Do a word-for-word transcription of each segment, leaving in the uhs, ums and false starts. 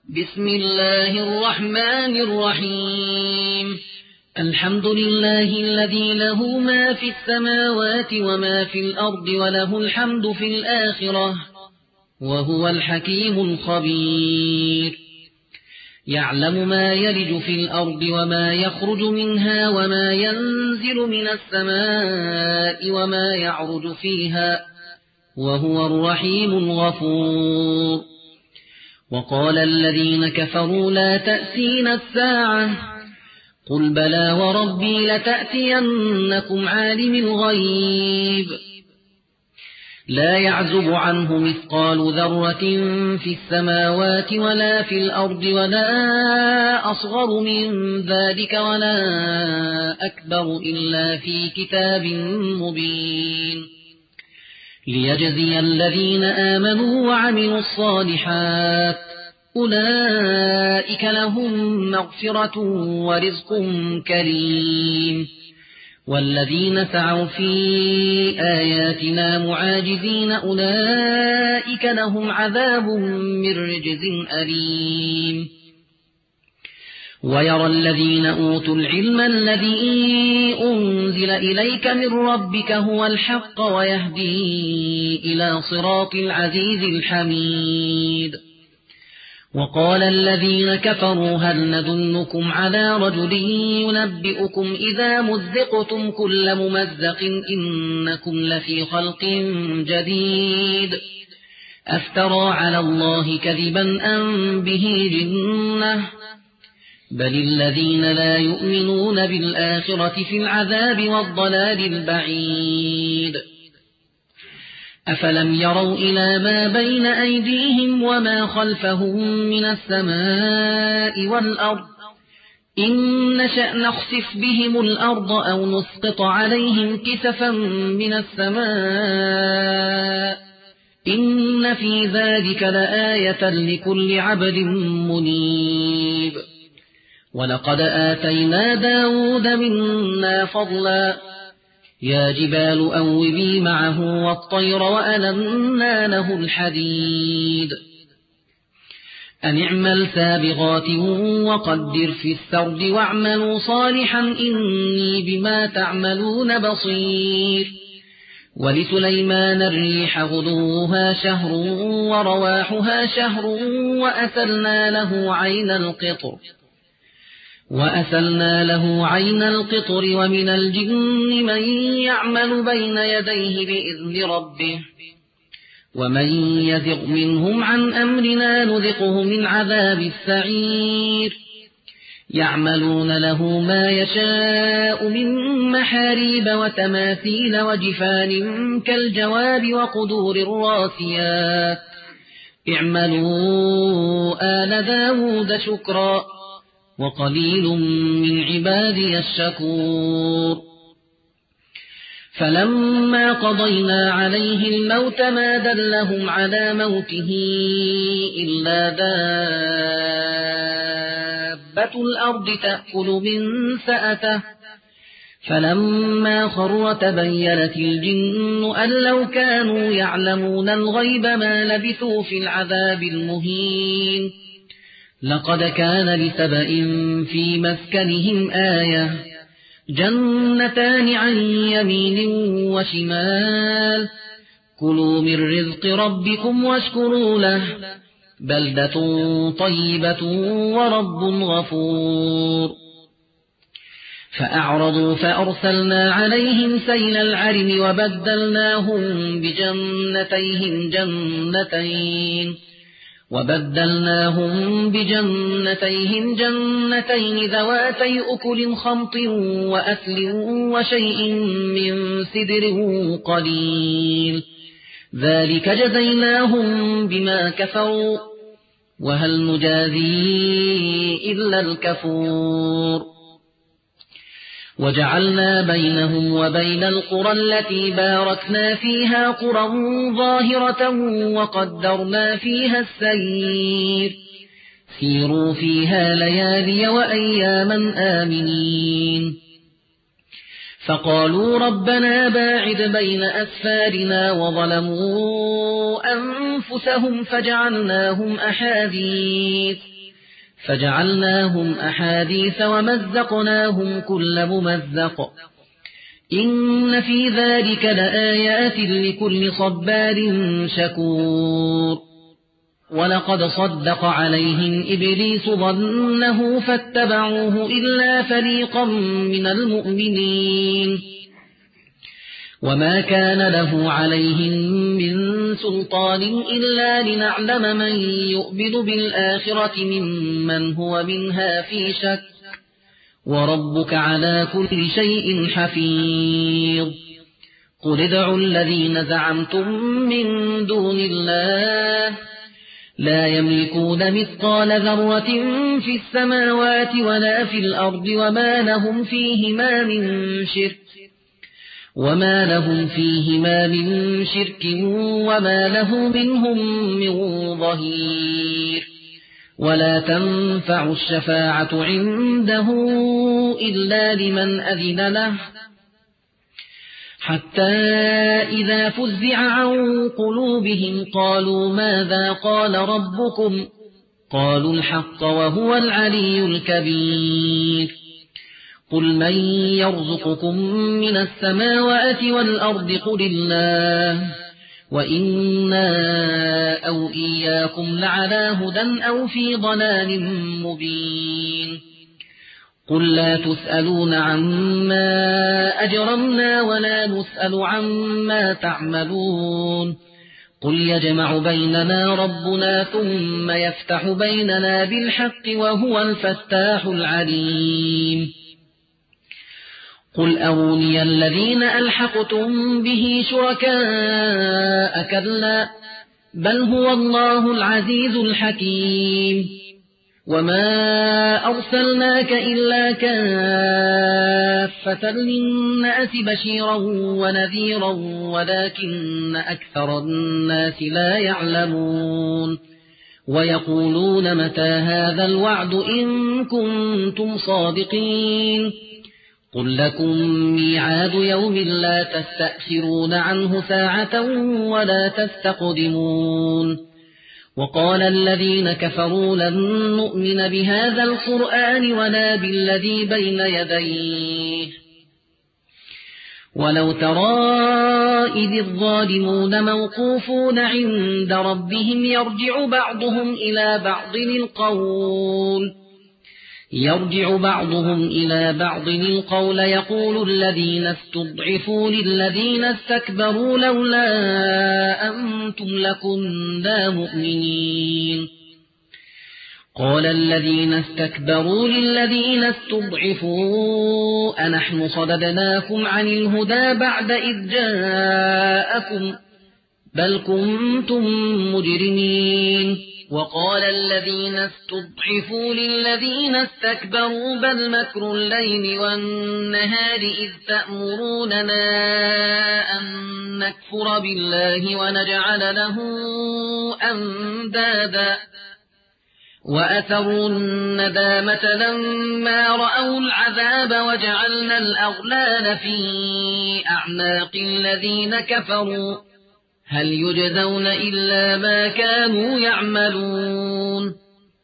بسم الله الرحمن الرحيم الحمد لله الذي له ما في السماوات وما في الأرض وله الحمد في الآخرة وهو الحكيم الخبير يعلم ما يلج في الأرض وما يخرج منها وما ينزل من السماء وما يعرج فيها وهو الرحيم الغفور وقال الذين كفروا لا تأتينا الساعة قل بلى وربي لتأتينكم عالم الغيب لا يعزب عنه مثقال ذرة في السماوات ولا في الأرض ولا أصغر من ذلك ولا أكبر إلا في كتاب مبين ليجزي الذين آمنوا وعملوا الصالحات أولئك لهم مغفرة ورزق كريم والذين سعوا في آياتنا معاجزين أولئك لهم عذاب من رجز أليم ويرى الذين أوتوا العلم الذي أنزل إليك من ربك هو الحق ويهدي إلى صراط العزيز الحميد وقال الذين كفروا هل ندلكم على رجل ينبئكم إذا مزقتم كل ممزق إنكم لفي خلق جديد أفترى على الله كذبا أم به جنة بل الذين لا يؤمنون بالآخرة في العذاب والضلال البعيد أفلم يروا إلى ما بين أيديهم وما خلفهم من السماء والأرض إن نشأ نخسف بهم الأرض أو نسقط عليهم كسفا من السماء إن في ذلك لآية لكل عبد منيب ولقد آتينا داود منا فضلا يا جبال أوبي معه والطير وألنا له الحديد أن اعمل سابغات وقدر في السرد واعملوا صالحا إني بما تعملون بصير ولسليمان الريح غدوها شهر ورواحها شهر وأسلنا له عين القطر وأسلنا له عين القطر ومن الجن من يعمل بين يديه بإذن ربه ومن يزغ منهم عن أمرنا نذقه من عذاب السعير يعملون له ما يشاء من محاريب وتماثيل وجفان كالجواب وقدور الراسيات اعملوا آل داود شكرا وقليل من عبادي الشكور فلما قضينا عليه الموت ما دلهم على موته إلا دابة الأرض تأكل من سأته فلما خر تبينت الجن أن لو كانوا يعلمون الغيب ما لبثوا في العذاب المهين لقد كان لسبإ في مسكنهم آية جنتان عن يمين وشمال كلوا من رزق ربكم واشكروا له بلدة طيبة ورب غفور فأعرضوا فأرسلنا عليهم سيل العرم وبدلناهم بجنتيهم جنتين وبدلناهم بجنتيهم جنتين ذواتي أكل خمط وأثل وشيء من سدر قليل ذلك جزيناهم بما كفروا وهل نجازي إلا الكفور وجعلنا بينهم وبين القرى التي باركنا فيها قرى ظاهرة وقدرنا فيها السير سيروا فيها ليالي وأياما آمنين فقالوا ربنا باعد بين أسفارنا وظلموا أنفسهم فجعلناهم أحاديث فجعلناهم أحاديث ومزقناهم كل ممزق إن في ذلك لآيات لكل صبار شكور ولقد صدق عليهم إبليس ظنه فاتبعوه إلا فريقا من المؤمنين وما كان له عليهم من سلطان إلا لنعلم من يؤمن بالآخرة ممن هو منها في شك وربك على كل شيء حفيظ قل ادعوا الذين زعمتم من دون الله لا يملكون مثقال ذرة في السماوات ولا في الأرض وما لهم فيهما من شرك وما لهم فيهما من شرك وما له منهم من ظهير ولا تنفع الشفاعة عنده إلا لمن أذن له حتى إذا فزع عن قلوبهم قالوا ماذا قال ربكم قالوا الحق وهو العلي الكبير قل من يرزقكم من السماوات والأرض قل الله وإنا أو إياكم لعلى هدى أو في ضلال مبين قل لا تسألون عما أجرمنا ولا نسأل عما تعملون قل يجمع بيننا ربنا ثم يفتح بيننا بالحق وهو الفتاح العليم قل أروني الذين ألحقتم به شركاء كلا بل هو الله العزيز الحكيم وما أرسلناك إلا كافة للناس بشيرا ونذيرا ولكن أكثر الناس لا يعلمون ويقولون متى هذا الوعد إن كنتم صادقين قل لكم ميعاد يوم لا تستأخرون عنه ساعة ولا تستقدمون وقال الذين كفروا لن نؤمن بهذا القرآن ولا بالذي بين يديه ولو ترى إذ الظالمون موقوفون عند ربهم يرجع بعضهم إلى بعض القول يرجع بعضهم إلى بعض القول يقول الذين استضعفوا للذين استكبروا لولا أنتم لكنا مؤمنين قال الذين استكبروا للذين استضعفوا أنحن صددناكم عن الهدى بعد إذ جاءكم بل كنتم مجرمين وقال الذين استضعفوا للذين استكبروا بل مكر الليل والنهار إذ تأمروننا أن نكفر بالله ونجعل له أندادا وأثروا الندامة لما رأوا العذاب وجعلنا الأغلال في أعناق الذين كفروا هل يجزون إلا ما كانوا يعملون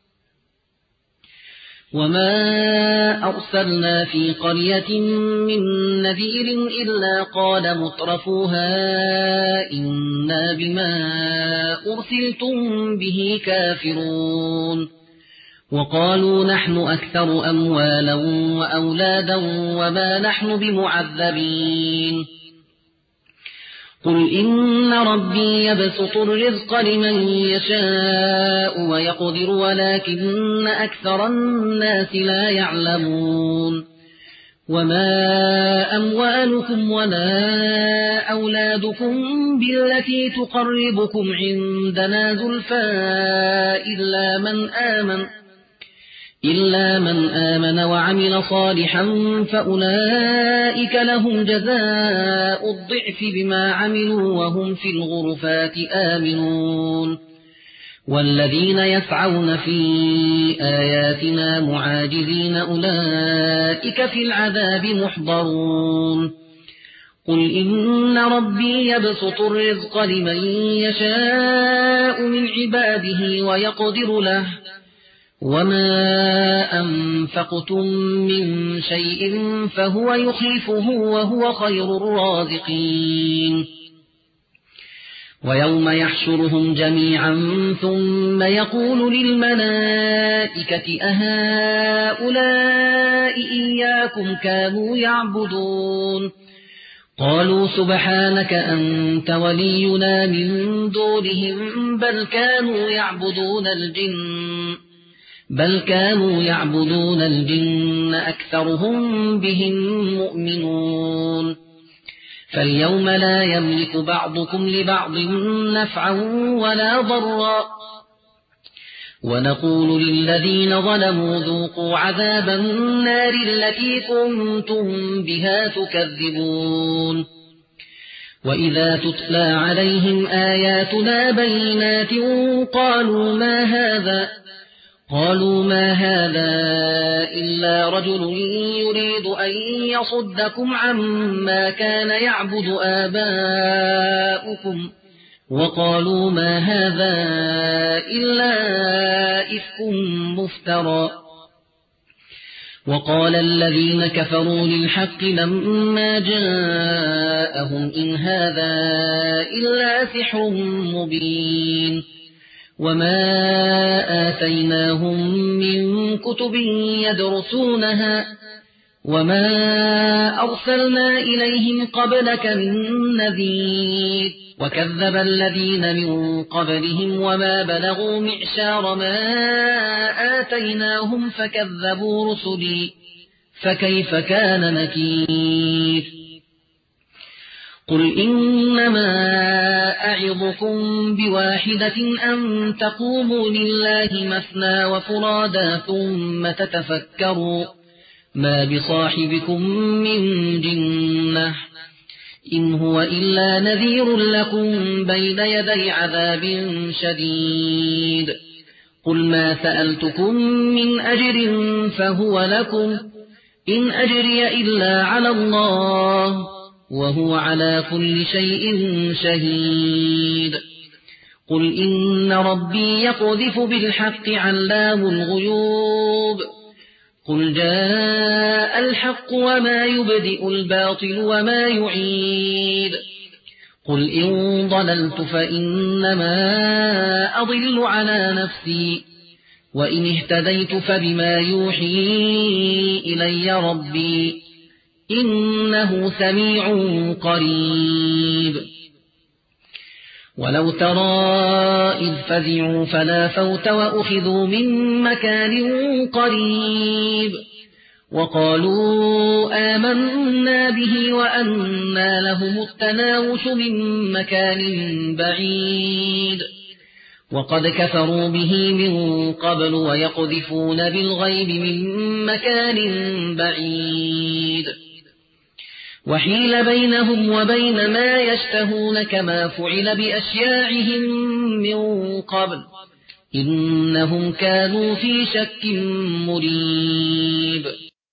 وما أرسلنا في قرية من نذير إلا قال مترفوها إنا بما أرسلتم به كافرون وقالوا نحن أكثر أموالا وأولادا وما نحن بمعذبين قل إن ربي يبسط الرزق لمن يشاء ويقدر ولكن أكثر الناس لا يعلمون وما أموالكم ولا أولادكم بالتي تقربكم عندنا زلفى إلا من آمن إلا من آمن وعمل صالحا فأولئك لهم جزاء الضعف بما عملوا وهم في الغرفات آمنون والذين يسعون في آياتنا معاجزين أولئك في العذاب محضرون قل إن ربي يبسط الرزق لمن يشاء من عباده ويقدر له وما أنفقتم من شيء فهو يخلفه وهو خير الرازقين ويوم يحشرهم جميعا ثم يقول للملائكة أهؤلاء إياكم كانوا يعبدون قالوا سبحانك أنت ولينا من دونهم بل كانوا يعبدون الجن بل كانوا يعبدون الجن أكثرهم بهم مؤمنون فاليوم لا يملك بعضكم لبعض نفعا ولا ضرا ونقول للذين ظلموا ذوقوا عذاب النار التي كنتم بها تكذبون وإذا تتلى عليهم آياتنا بينات قالوا ما هذا قالوا ما هذا إلا رجل يريد أن يصدكم عما كان يعبد آباؤكم وقالوا ما هذا إلا إفك مفترى وقال الذين كفروا للحق لما جاءهم إن هذا إلا سحر مبين وما آتيناهم من كتب يدرسونها وما أرسلنا إليهم قبلك من نذير وكذب الذين من قبلهم وما بلغوا معشار ما آتيناهم فكذبوا رسلي فكيف كان نكير قل إنما أعظكم بواحدة أن تقوموا لله مثنى وفرادا ثم تتفكروا ما بصاحبكم من جنة إن هو إلا نذير لكم بين يدي عذاب شديد قل ما سألتكم من أجر فهو لكم إن أجري إلا على الله وهو على كل شيء شهيد قل إن ربي يقذف بالحق علام الغيوب قل جاء الحق وما يبدئ الباطل وما يعيد قل إن ضللت فإنما أضل على نفسي وإن اهتديت فبما يوحي إلي ربي إنه سميع قريب ولو ترى إذ فزعوا فلا فوت وأخذوا من مكان قريب وقالوا آمنا به وأنى لهم التناوش من مكان بعيد وقد كفروا به من قبل ويقذفون بالغيب من مكان بعيد وحيل بينهم وبين ما يشتهون كما فعل بأشياعهم من قبل إنهم كانوا في شك مريب